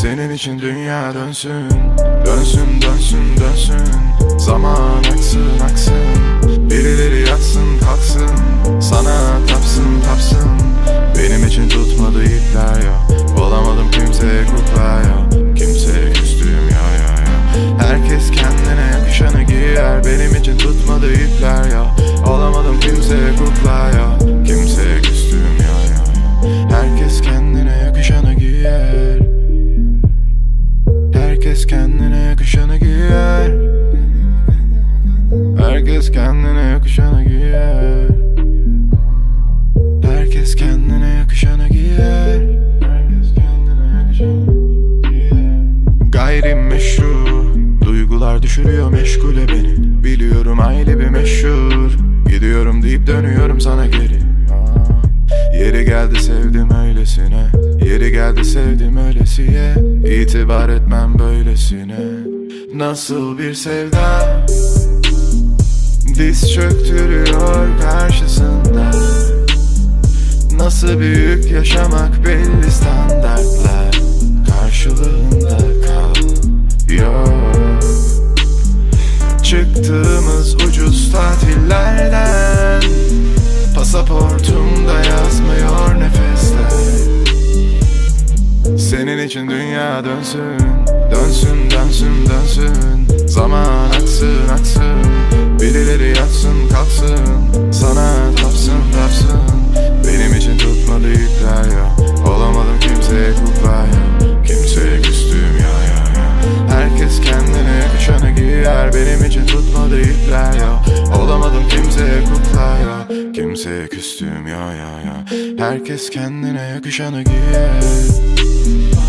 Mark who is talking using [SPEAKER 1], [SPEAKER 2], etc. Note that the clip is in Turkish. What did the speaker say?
[SPEAKER 1] Senin için dünya dönsün, dönsün, dönsün, dönsün. Zaman aksın, aksın. Birileri yatsın, kalksın, sana tapsın, tapsın. Benim için tutmadı ipler ya. Olamadım kimseye kukla ya. Kimseye küstüğüm ya ya ya. Herkes kendine yakışanı giyer. Benim için tutmadı ipler ya. Olamadım kimseye kukla ya. Kimseye küstüğüm ya ya ya. Herkes kendine yakışanı giyer. Herkes kendine yakışanı giyer. Herkes kendine yakışanı giyer. Herkes kendine yakışanı giyer. Herkes kendine yakışanı giyer. Gayrimeşru duygular düşürüyor meşgule beni. Biliyorum aile bir meşhur. Gidiyorum deyip dönüyorum sana geri. Yeri geldi sevdim öylesine. Yeri geldi sevdim öylesiye. İtibar etmem böylesine. Nasıl bir sevda diz çöktürüyor karşısında. Nasıl büyük yaşamak belli standartlar karşılığında kalıyor. Çıktığımız ucuz tatillerden pasaportumda yazmıyor nefesler. Senin için dünya dönsün, dönsün, dönsün, dönsün. Zaman aksın, aksın. Birileri yatsın, kalksın, sana tapsın, tapsın. Benim için tutmadı ipler ya. Olamadım kimseye kukla ya. Kimseye küstüğüm ya ya ya. Herkes kendine yakışanı giyer. Benim için tutmadı ipler ya. Olamadım kimseye kukla ya. Kimseye küstüğüm ya ya ya. Herkes kendine yakışanı giyer.